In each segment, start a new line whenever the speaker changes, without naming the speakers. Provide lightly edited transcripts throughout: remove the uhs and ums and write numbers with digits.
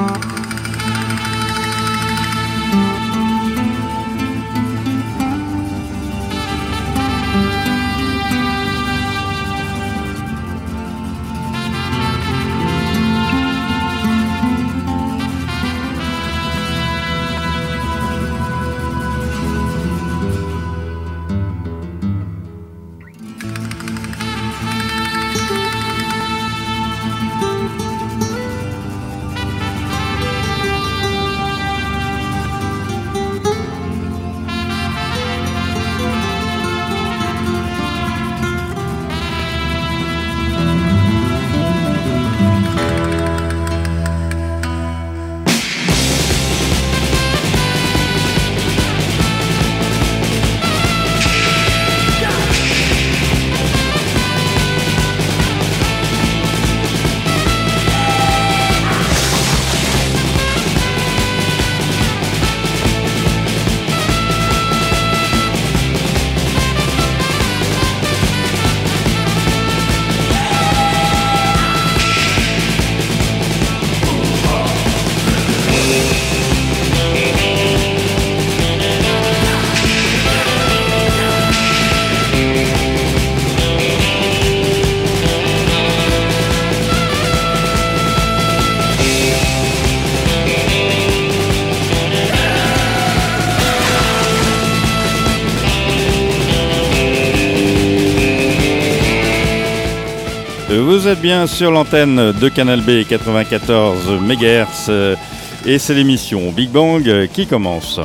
Vous êtes bien sur l'antenne de Canal B 94 MHz et c'est l'émission Big Bang qui commence.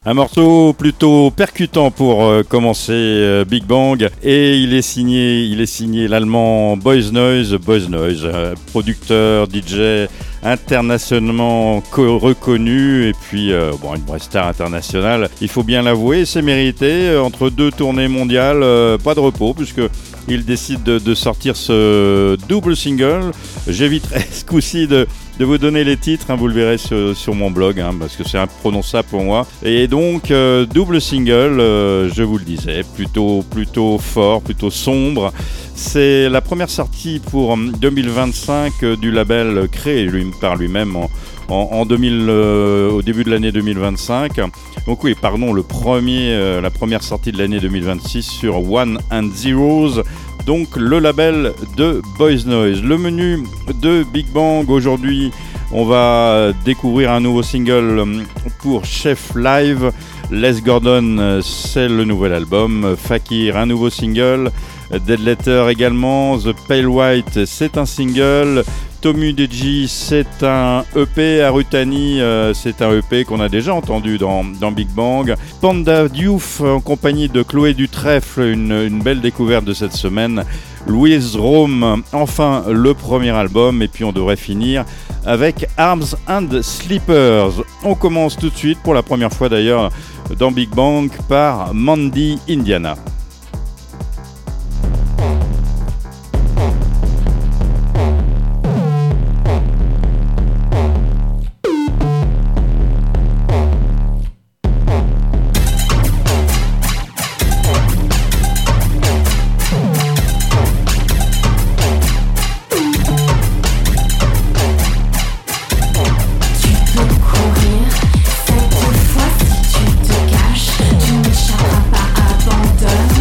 Un morceau plutôt percutant pour commencer Big Bang, et il est signé l'allemand Boys Noize, producteur, DJ internationalement reconnu, et puis une vraie star internationale, il faut bien l'avouer, c'est mérité. Entre deux tournées mondiales, pas de repos, puisque il décide de sortir ce double single. J'éviterai ce coup-ci de vous donner les titres, hein, vous le verrez sur mon blog, hein, parce que c'est imprononçable pour moi. Et donc, double single, je vous le disais, plutôt fort, plutôt sombre. C'est la première sortie pour 2025 du label créé par lui-même au début de l'année 2025. Donc oui, pardon, la première sortie de l'année 2026 sur One and Zeros, donc le label de Boys Noize. Le menu de Big Bang aujourd'hui, on va découvrir un nouveau single pour Chef Live. Les Gordon, c'est le nouvel album. Fakir, un nouveau single. Dead Letter également. The Pale White, c'est un single. Tomu Deji, c'est un EP. Arutani, c'est un EP qu'on a déjà entendu dans Big Bang. Panda Diouf en compagnie de Chloé Dutrèfle, une belle découverte de cette semaine. Louise Rome, enfin le premier album, et puis on devrait finir avec Arms and Slippers. On commence tout de suite, pour la première fois d'ailleurs dans Big Bang, par Mandy Indiana.
Cette fois, si tu te caches, tu n'échapperas pas, abandonne.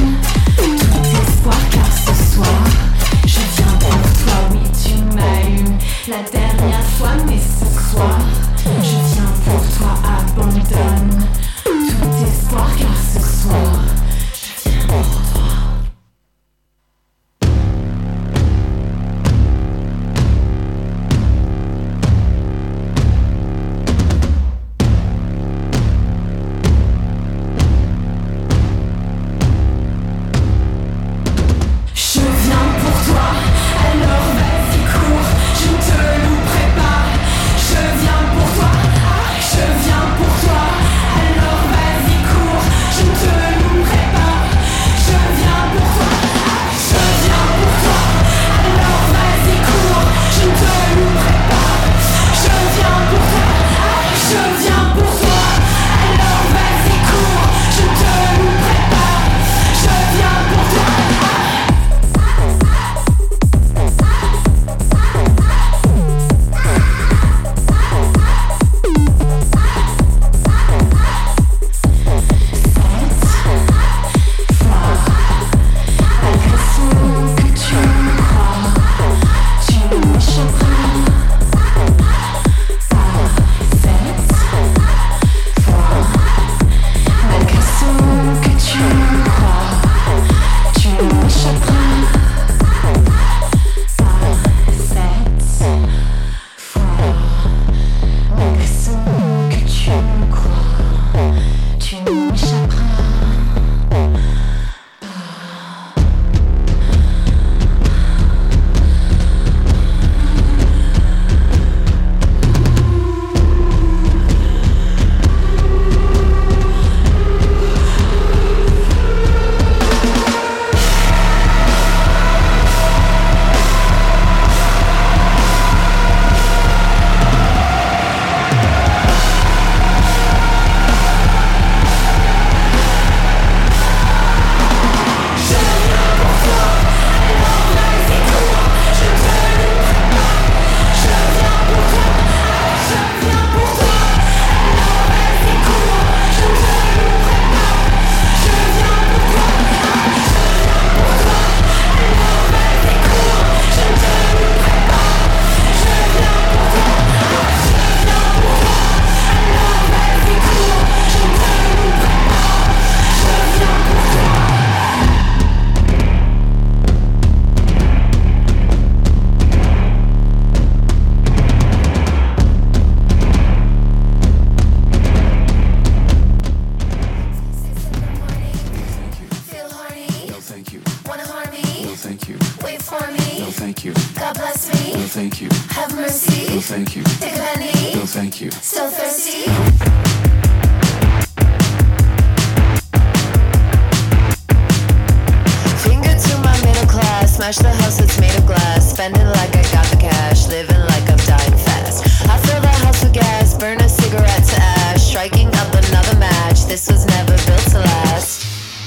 thank you. Wait for me. No, thank you. God bless me. No, thank you. Have mercy. No, thank you. Take a penny. No, thank you. Still thirsty. Finger to my middle class. Smash the house that's made of glass. Spend it like I got the cash. Living like I'm dying fast. I fill the house with gas. Burn a cigarette to ash. Striking up another match. This was never built to last.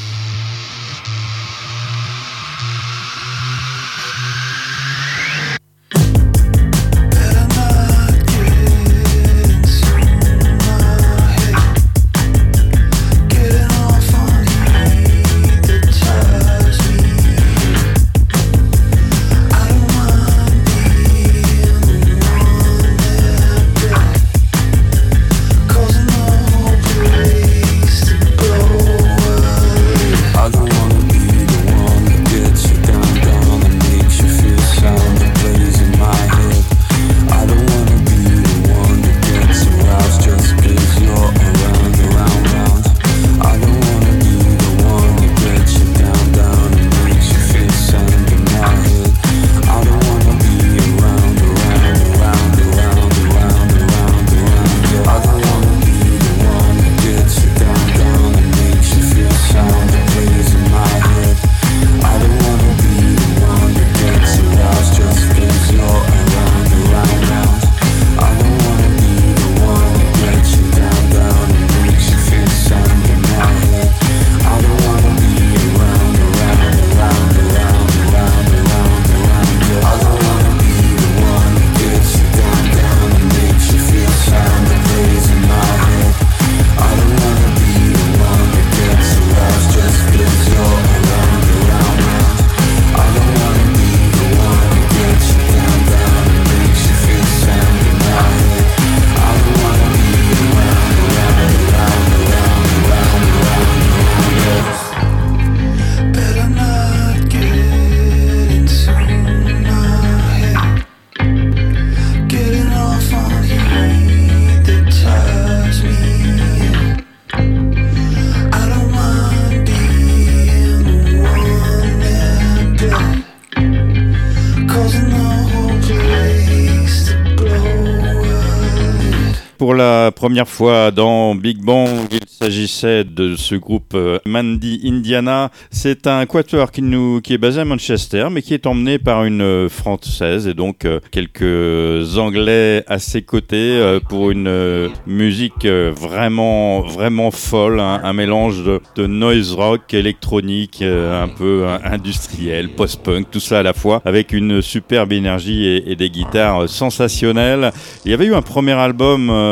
Pour la première fois dans Big Bang, il s'agissait de ce groupe Mandy Indiana. C'est un quatuor qui est basé à Manchester, mais qui est emmené par une Française et donc quelques Anglais à ses côtés pour une musique vraiment folle, hein, un mélange de noise rock, électronique, un peu industriel, post-punk, tout ça à la fois, avec une superbe énergie et des guitares sensationnelles. Il y avait eu un premier album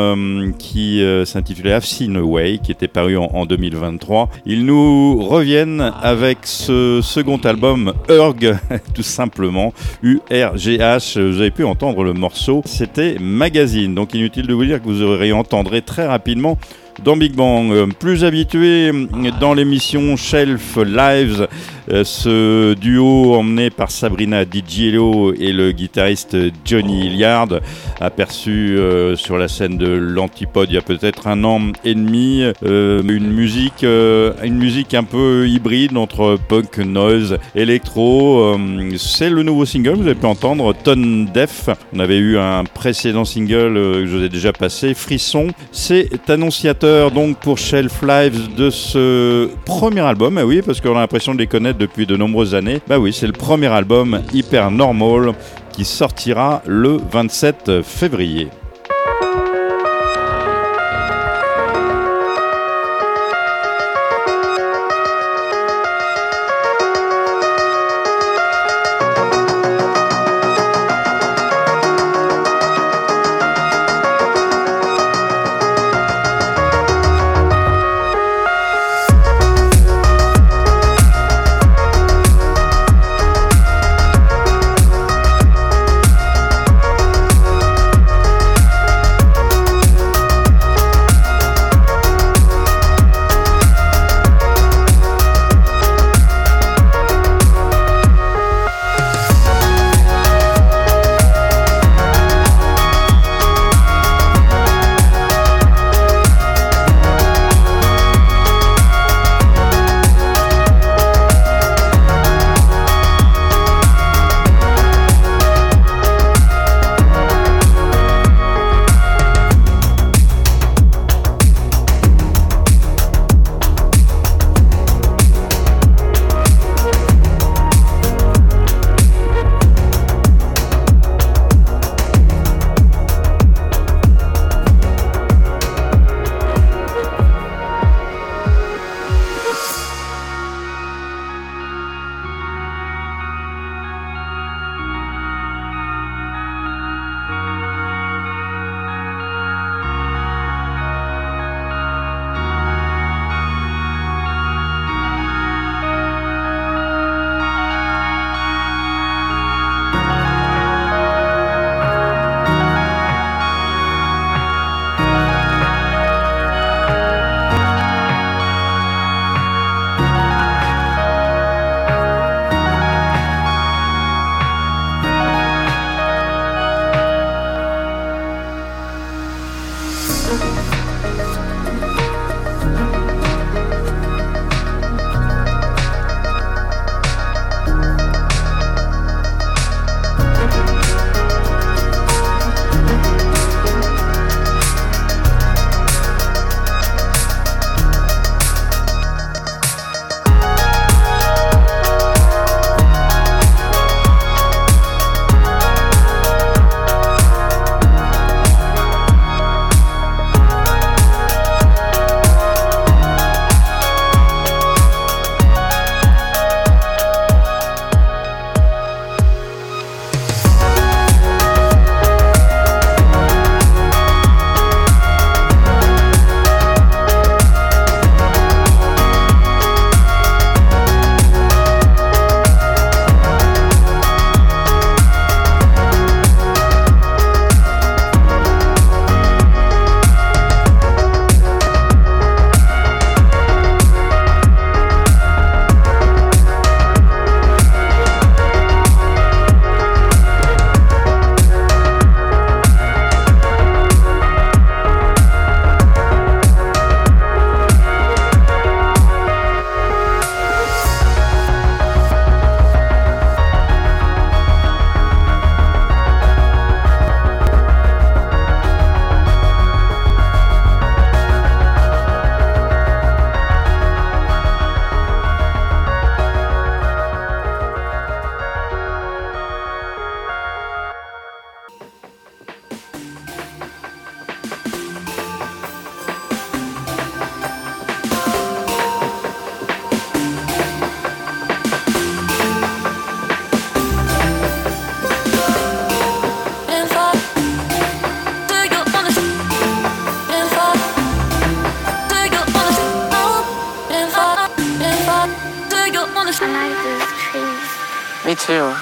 qui s'intitulait I've Seen a Way, qui était paru en 2023. Ils nous reviennent avec ce second album, Urgh, tout simplement, U-R-G-H. Vous avez pu entendre le morceau, c'était Magazine. Donc inutile de vous dire que vous réentendrez très rapidement dans Big Bang. Plus habitué dans l'émission Shelf Lives, ce duo emmené par Sabrina Di Giello et le guitariste Johnny Hilliard, aperçu sur la scène de l'Antipode il y a peut-être 1 an et demi, une musique un peu hybride entre punk, noise, électro. C'est le nouveau single, vous avez pu entendre, Tone Deaf. On avait eu un précédent single que je vous ai déjà passé, Frisson. C'est annonciateur donc pour Shelf Lives de ce premier album. Ah oui, parce qu'on a l'impression de les connaître depuis de nombreuses années. Bah oui, c'est le premier album, Hyper Normal, qui sortira le 27 février.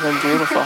been beautiful.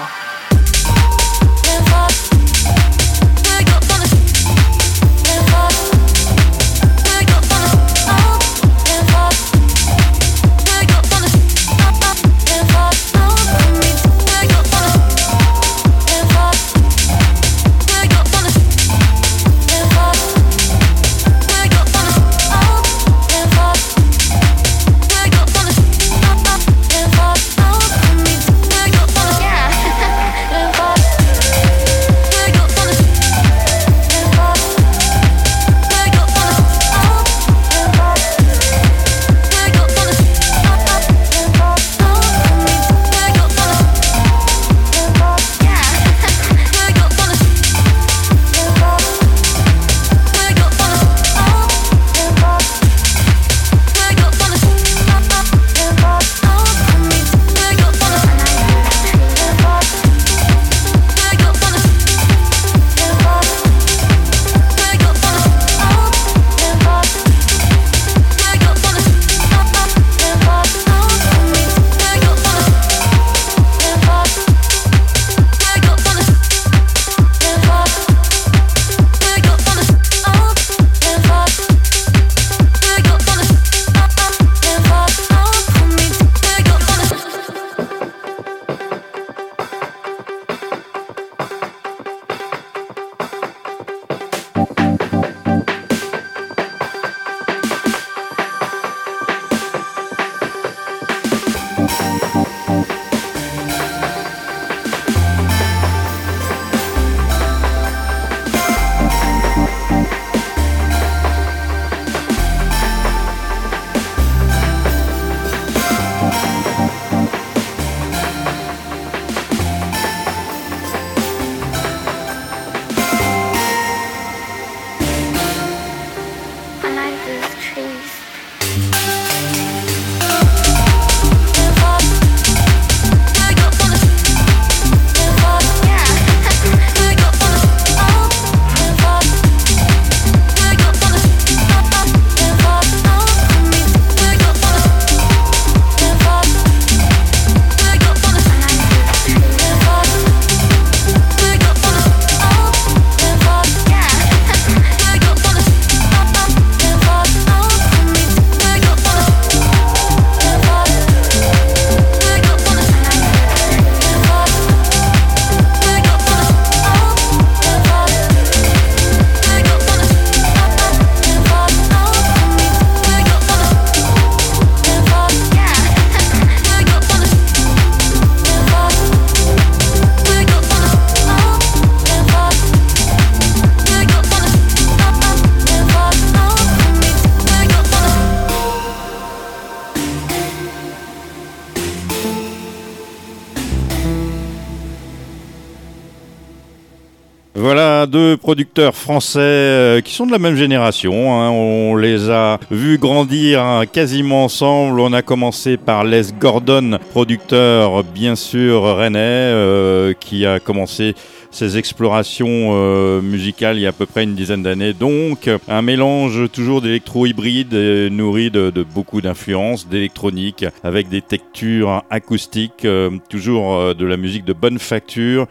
Voilà deux producteurs français qui sont de la même génération. Hein. On les a vus grandir quasiment ensemble. On a commencé par Les Gordon, producteur bien sûr rennais, qui a commencé ses explorations musicales il y a à peu près une dizaine d'années. Donc un mélange toujours d'électro-hybride nourri de beaucoup d'influences, d'électronique, avec des textures acoustiques, toujours de la musique de bonne facture.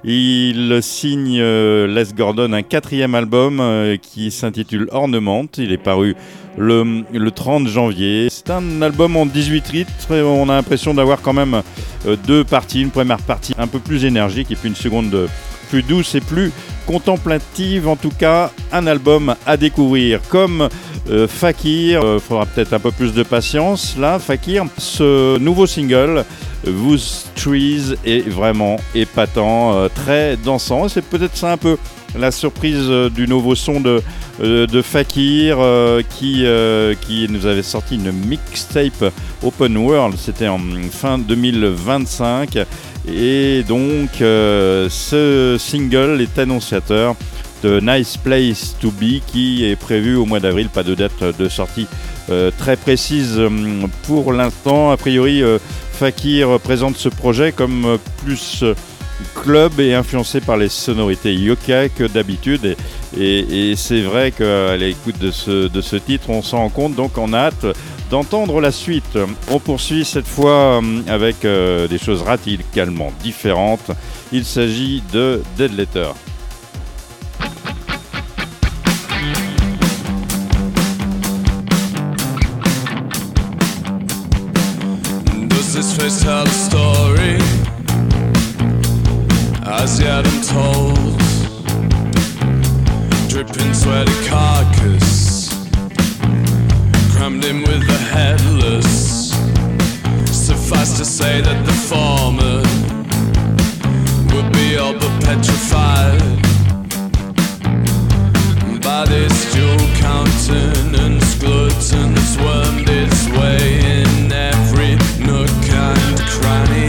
Il signe Les Gordon un 4e album qui s'intitule Ornament. Il est paru le 30 janvier. C'est un album en 18 titres et on a l'impression d'avoir quand même deux parties. Une première partie un peu plus énergique et puis une seconde plus douce et plus contemplative. En tout cas, un album à découvrir. Comme Fakir, faudra peut-être un peu plus de patience. Là, Fakir, ce nouveau single, Those Trees, est vraiment épatant, très dansant. C'est peut-être ça un peu la surprise du nouveau son de Fakir qui nous avait sorti une mixtape Open World, c'était en fin 2025 et donc ce single est annonciateur de Nice Place to Be qui est prévu au mois d'avril, pas de date de sortie très précise pour l'instant. A priori Fakir présente ce projet comme plus club et influencé par les sonorités yokai que d'habitude et c'est vrai qu'à l'écoute de ce titre on s'en rend compte, donc on a hâte d'entendre la suite. On poursuit cette fois avec des choses radicalement différentes. Il s'agit de Dead Letter.
Does this face tell a story as yet untold? Dripping sweaty carcass, crammed in with the headless. Suffice to say that the former would be all but petrified by this dual countenance. Gluttons wormed its way in every nook and cranny.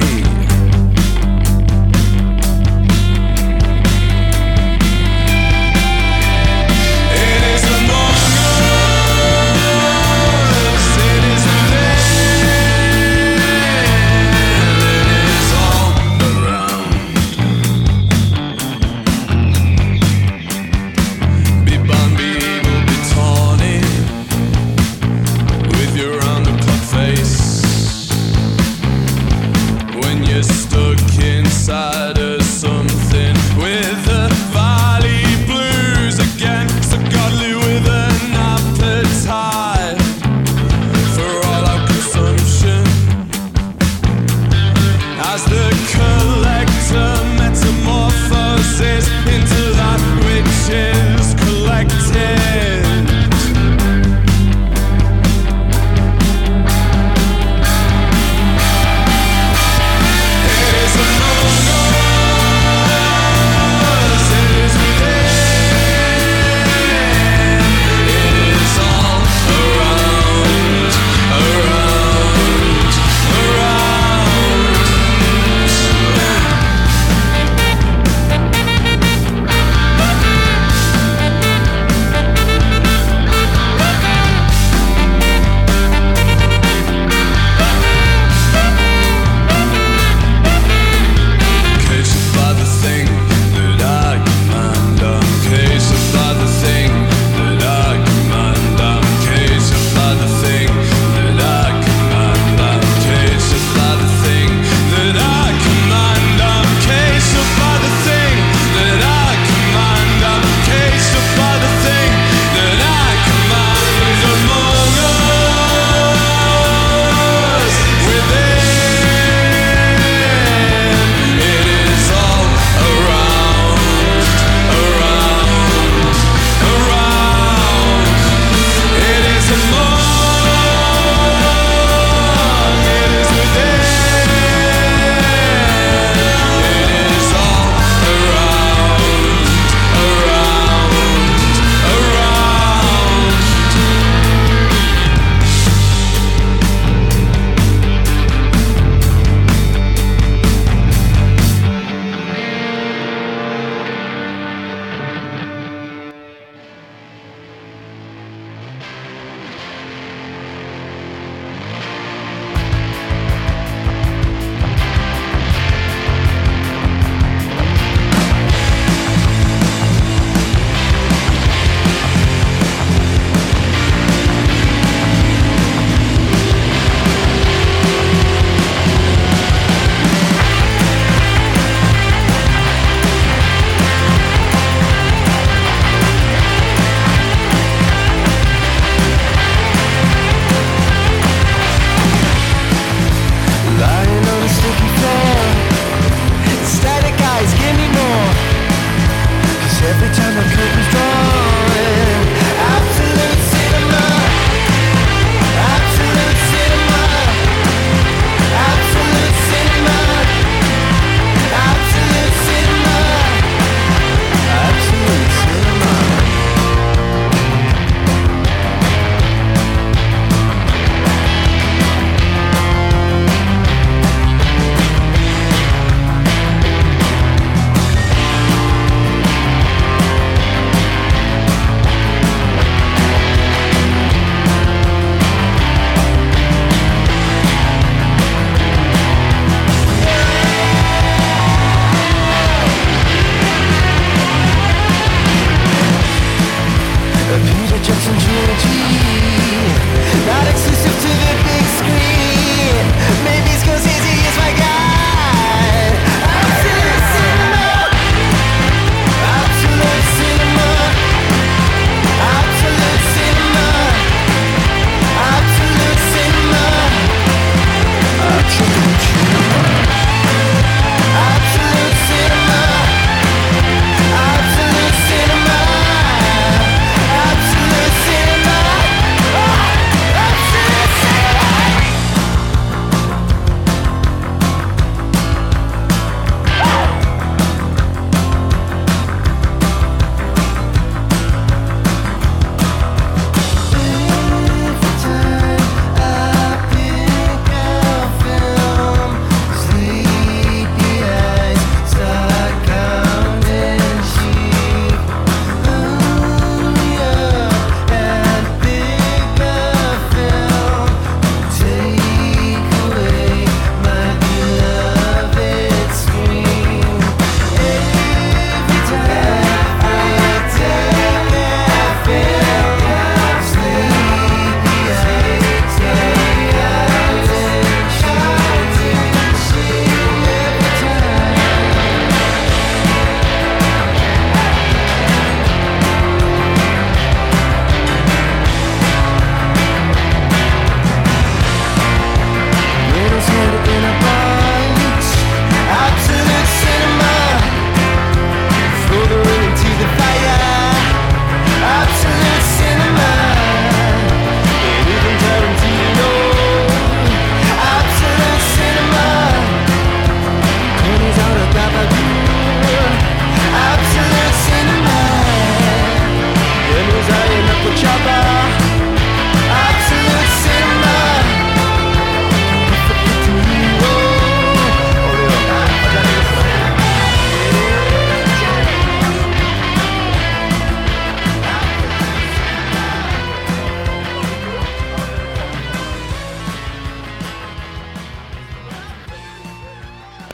Inside of something with the valley blues again, so godly with an appetite for all our consumption. As the collector metamorphoses into that which is collected.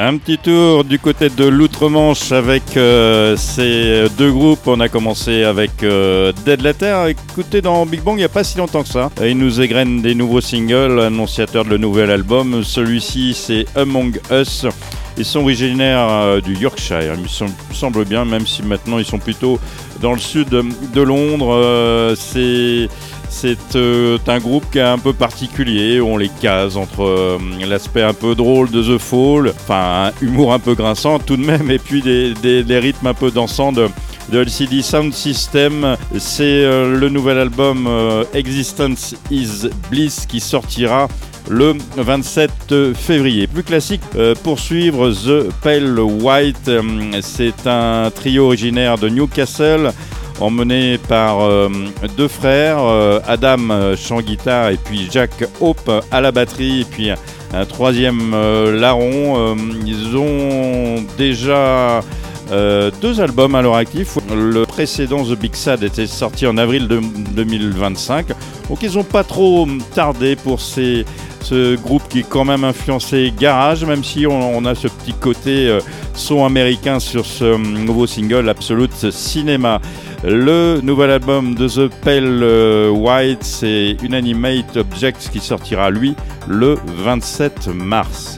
Un petit tour du côté de l'Outre-Manche avec ces deux groupes. On a commencé avec Dead Letter. Écoutez, dans Big Bang, il n'y a pas si longtemps que ça. Ils nous égrènent des nouveaux singles, annonciateurs de le nouvel album. Celui-ci, c'est Among Us. Ils sont originaires du Yorkshire, il me semble bien, même si maintenant ils sont plutôt dans le sud de Londres. C'est un groupe qui est un peu particulier, on les case entre l'aspect un peu drôle de The Fall, enfin un humour un peu grinçant tout de même, et puis des rythmes un peu dansants de LCD Sound System. C'est le nouvel album Existence is Bliss qui sortira le 27 février. Plus classique, pour suivre The Pale White, c'est un trio originaire de Newcastle, emmené par deux frères, Adam chant guitare et puis Jack Hope à la batterie, et puis un troisième larron. Ils ont déjà deux albums à leur actif. Le précédent, The Big Sad, était sorti en avril 2025. Donc ils n'ont pas trop tardé pour ce groupe qui est quand même influencé garage, même si on a ce petit côté son américain sur ce nouveau single Absolute Cinema. Le nouvel album de The Pale White, c'est Inanimate Objects qui sortira lui le 27 mars.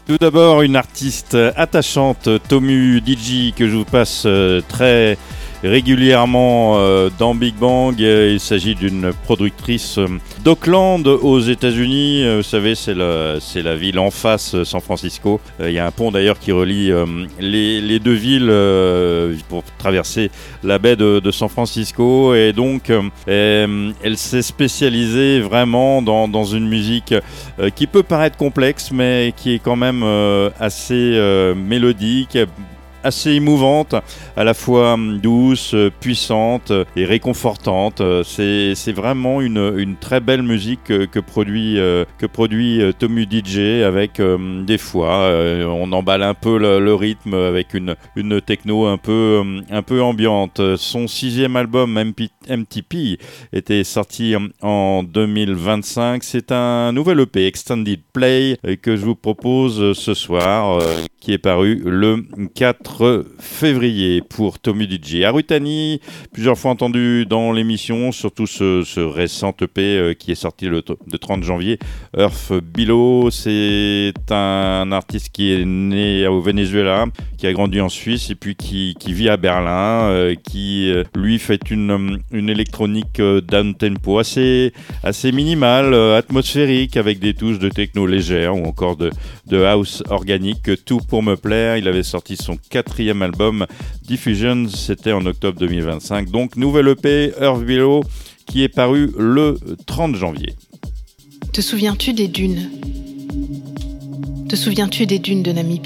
Tout d'abord, une artiste attachante, Tomu DJ, que je vous passe très régulièrement dans Big Bang. Il s'agit d'une productrice d'Oakland aux États-Unis. Vous savez, c'est la ville en face, San Francisco. Il y a un pont d'ailleurs qui relie les deux villes pour traverser la baie de San Francisco. Et donc, elle s'est spécialisée vraiment dans une musique qui peut paraître complexe, mais qui est quand même assez mélodique, assez émouvante, à la fois douce, puissante et réconfortante. C'est vraiment une très belle musique que produit Tomu DJ avec des fois on emballe un peu le rythme avec une techno un peu ambiante. Son 6e album MTP était sorti en 2025. C'est un nouvel EP Extended Play que je vous propose ce soir, qui est paru le 4 février pour Tomu DJ. Arutani, plusieurs fois entendu dans l'émission, surtout ce récent EP qui est sorti le 30 janvier, Earth Below. C'est un artiste qui est né au Venezuela, qui a grandi en Suisse et puis qui vit à Berlin, qui lui fait une électronique down-tempo assez minimale, atmosphérique, avec des touches de techno légère ou encore de house organique. Tout pour me plaire. Il avait sorti son 4e album Diffusion, c'était en octobre 2025. Donc nouvelle EP Earth Below qui est paru le 30 janvier.
Te souviens-tu des dunes ? Te souviens-tu des dunes de Namibie ?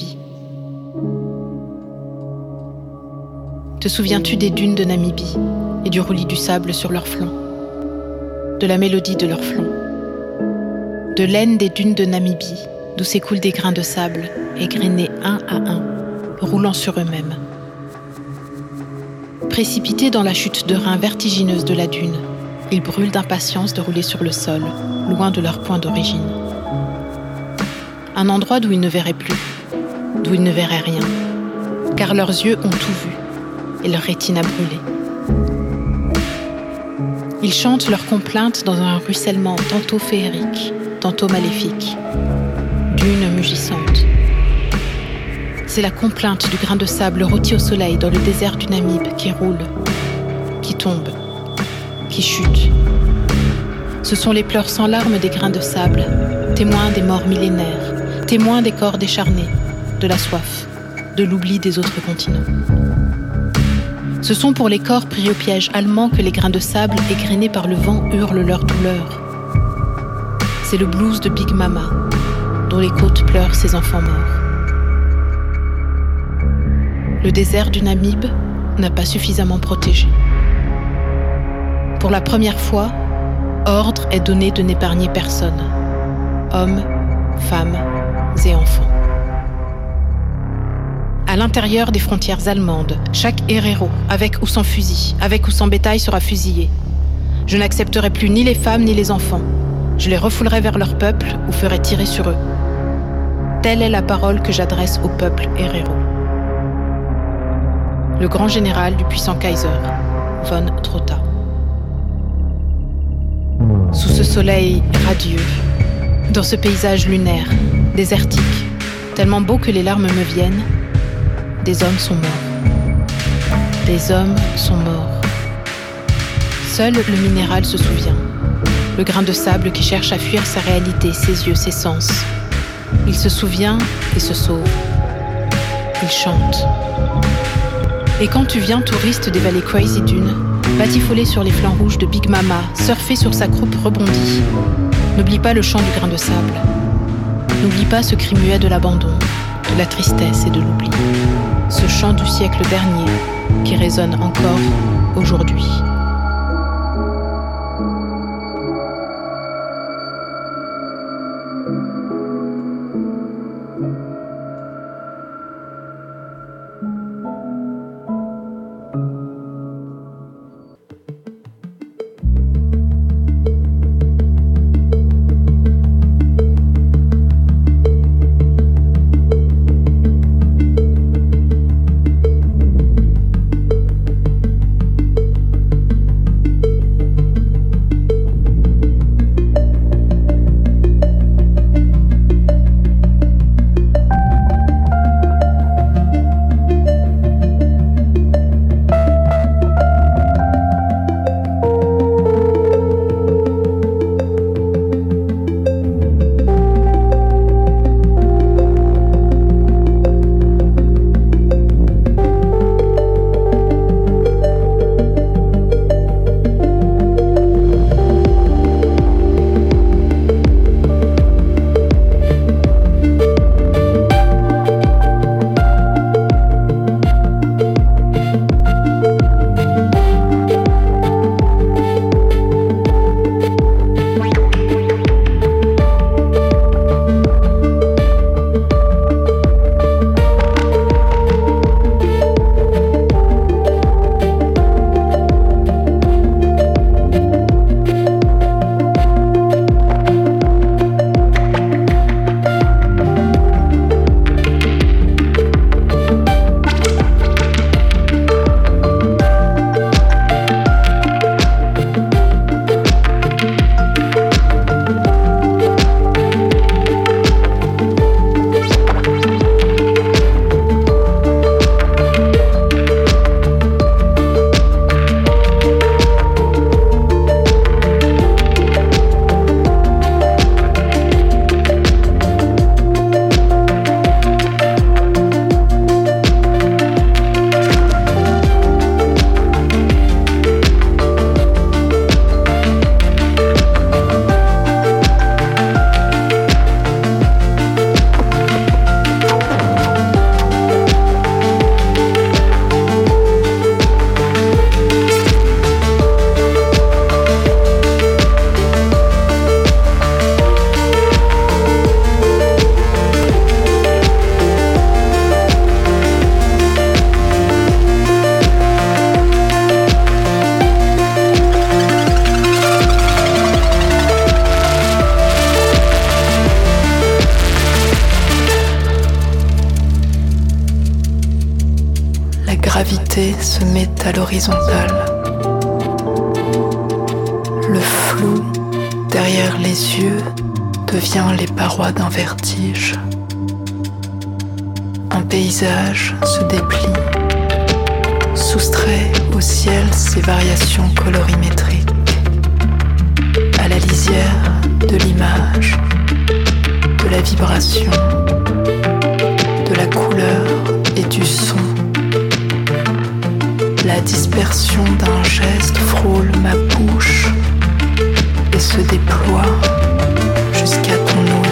Te souviens-tu des dunes de Namibie et du roulis du sable sur leurs flancs ? De la mélodie de leurs flancs ? De l'aine des dunes de Namibie, d'où s'écoulent des grains de sable, égrenés un à un, roulant sur eux-mêmes. Précipités dans la chute de reins vertigineuse de la dune, ils brûlent d'impatience de rouler sur le sol, loin de leur point d'origine. Un endroit d'où ils ne verraient plus, d'où ils ne verraient rien, car leurs yeux ont tout vu, et leur rétine a brûlé. Ils chantent leurs complaintes dans un ruissellement tantôt féerique, tantôt maléfique, dunes mugissantes. C'est la complainte du grain de sable rôti au soleil dans le désert du Namib qui roule, qui tombe, qui chute. Ce sont les pleurs sans larmes des grains de sable, témoins des morts millénaires, témoins des corps décharnés, de la soif, de l'oubli des autres continents. Ce sont pour les corps pris au piège allemand que les grains de sable égrenés par le vent hurlent leur douleur. C'est le blues de Big Mama, dont les côtes pleurent ses enfants morts. Le désert du Namib n'a pas suffisamment protégé. Pour la première fois, ordre est donné de n'épargner personne, hommes, femmes et enfants. À l'intérieur des frontières allemandes, chaque héréro, avec ou sans fusil, avec ou sans bétail, sera fusillé. Je n'accepterai plus ni les femmes ni les enfants. Je les refoulerai vers leur peuple ou ferai tirer sur eux. Telle est la parole que j'adresse au peuple héréro. Le grand général du puissant Kaiser, von Trotha. Sous ce soleil radieux, dans ce paysage lunaire, désertique, tellement beau que les larmes me viennent, des hommes sont morts. Des hommes sont morts. Seul le minéral se souvient. Le grain de sable qui cherche à fuir sa réalité, ses yeux, ses sens. Il se souvient et se sauve. Il chante. Et quand tu viens, touriste des vallées Crazy Dunes, batifoler sur les flancs rouges de Big Mama, surfer sur sa croupe rebondie, n'oublie pas le chant du grain de sable. N'oublie pas ce cri muet de l'abandon, de la tristesse et de l'oubli. Ce chant du siècle dernier qui résonne encore aujourd'hui.
gravité se met à l'horizontale. Le flou derrière les yeux devient les parois d'un vertige. Un paysage se déplie, soustrait au ciel ses variations colorimétriques, à la lisière de l'image, de la vibration, de la couleur et du son. La dispersion d'un geste frôle ma bouche et se déploie jusqu'à ton ouïe.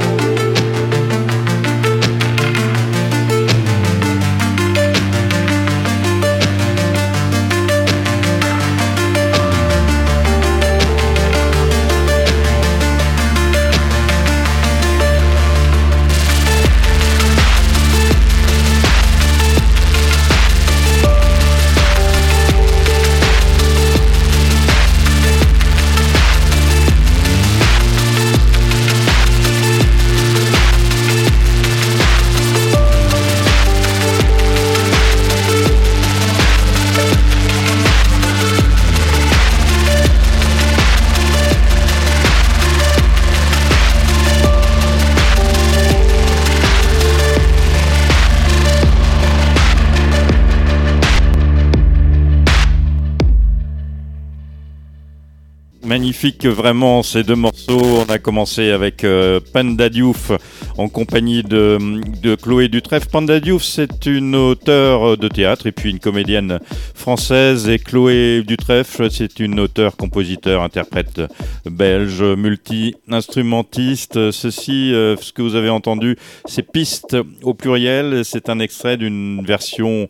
Magnifique vraiment ces deux morceaux. On a commencé avec Panda Diouf en compagnie de Chloé Dutrèfle. Panda Diouf, c'est une auteure de théâtre et puis une comédienne française, et Chloé Dutrèfle, c'est une auteure, compositeur, interprète belge, multi-instrumentiste. Ceci, ce que vous avez entendu, c'est Pistes au pluriel. C'est un extrait d'une version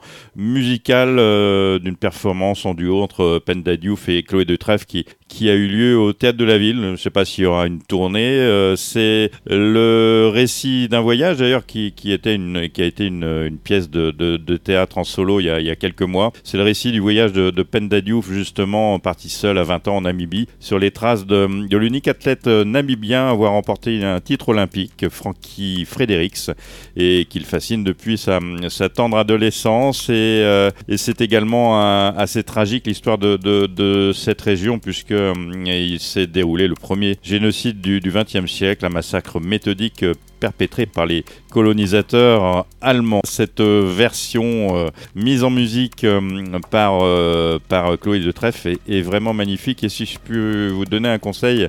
musicale d'une performance en duo entre Panda Diouf et Chloé Dutrèfle qui a eu lieu au Théâtre de la Ville. Je ne sais pas s'il y aura une tournée. C'est le récit d'un voyage, d'ailleurs, qui a été une pièce de théâtre en solo il y a quelques mois. C'est le récit du voyage de Penda Diouf, justement, parti seul à 20 ans en Namibie, sur les traces de l'unique athlète namibien à avoir remporté un titre olympique, Frankie Fredericks, et qu'il fascine depuis sa tendre adolescence. Et c'est également assez tragique l'histoire de cette région, puisque il s'est déroulé le premier génocide du XXe siècle, un massacre méthodique perpétré par les colonisateurs allemands. Cette version mise en musique par Chloé Dutrèfle est vraiment magnifique. Et si je peux vous donner un conseil,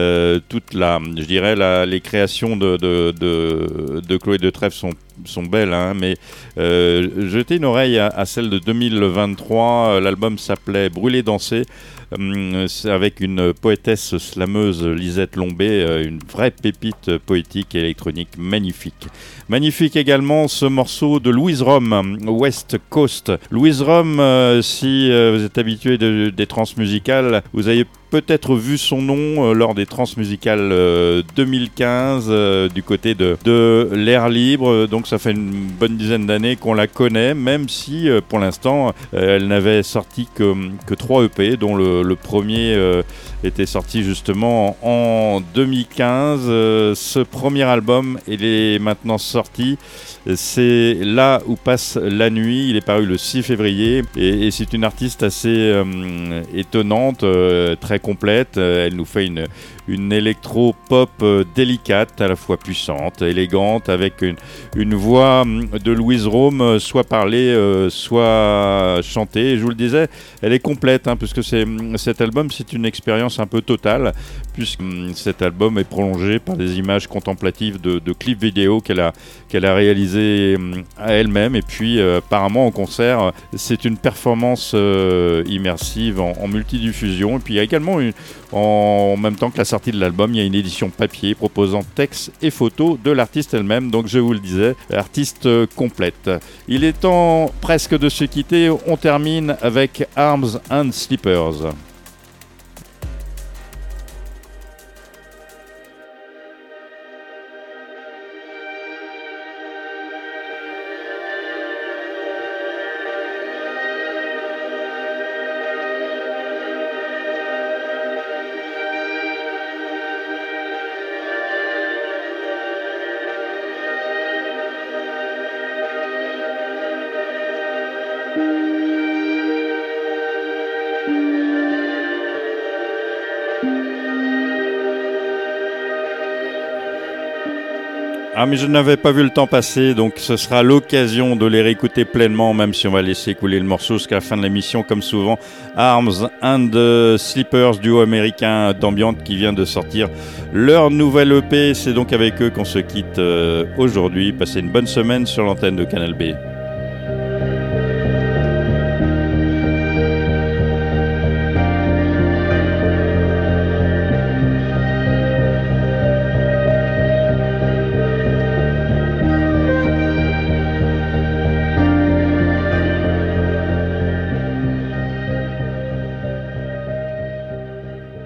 les créations de Chloé Dutrèfle sont belles, hein, mais jetez une oreille à celle de 2023. L'album s'appelait Brûler, danser, avec une poétesse slameuse, Lisette Lombé, une vraie pépite poétique et électronique magnifique. Magnifique également ce morceau de Louise Rome, West Coast. Louise Rome, si vous êtes habitué des transmusicales, vous avez peut-être vu son nom lors des transmusicales 2015 du côté de l'air libre. Donc ça fait une bonne dizaine d'années qu'on la connaît, même si pour l'instant elle n'avait sorti que 3 EP, dont le premier était sorti justement en 2015. Ce premier album, il est maintenant sorti. C'est Là où passe la nuit. Il est paru le 6 février et c'est une artiste assez étonnante, très complète. Elle nous fait une électro-pop délicate, à la fois puissante, élégante, avec une voix de Louise Rome, soit parlée, soit chantée. Et je vous le disais, elle est complète, puisque cet album, c'est une expérience un peu totale, puisque cet album est prolongé par des images contemplatives de clips vidéo qu'elle a réalisés à elle-même. Et puis, apparemment, en concert, c'est une performance immersive en multidiffusion. Et puis, il y a également, en même temps que la sortie de l'album, il y a une édition papier proposant textes et photos de l'artiste elle-même. Donc je vous le disais, artiste complète. Il est temps presque de se quitter. On termine avec Arms and Slippers. Ah, mais je n'avais pas vu le temps passer, donc ce sera l'occasion de les réécouter pleinement, même si on va laisser couler le morceau jusqu'à la fin de l'émission, comme souvent. Arms and Slippers, duo américain d'Ambient qui vient de sortir leur nouvelle EP. C'est donc avec eux qu'on se quitte aujourd'hui. Passez une bonne semaine sur l'antenne de Canal B.